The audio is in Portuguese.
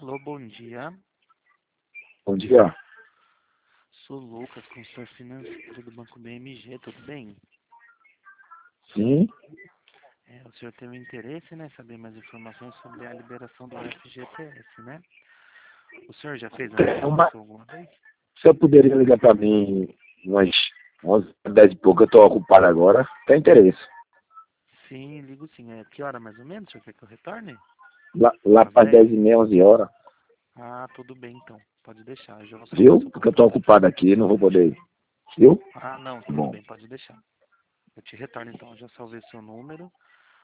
Alô, bom dia. Bom dia. Sou Lucas, consultor financeiro do Banco BMG, tudo bem? Sim, O senhor tem um interesse, né, saber mais informações sobre a liberação do FGTS, né? O senhor já fez a reclamação alguma vez? se eu poderia ligar para mim umas 11, 10 e pouco, eu estou ocupado agora. Tem interesse. Sim, ligo sim. Que hora mais ou menos? O senhor quer que eu retorne? Lá Às para 10? 10 e meia, 11 horas. Ah, tudo bem então. Pode deixar. Eu já vou salvar Viu? seu Porque eu estou contato aqui. ocupado aqui, não vou poder ir. Viu? Ah, não, tudo Bom. bem, pode deixar. Eu te retorno então. Eu já salvei seu número.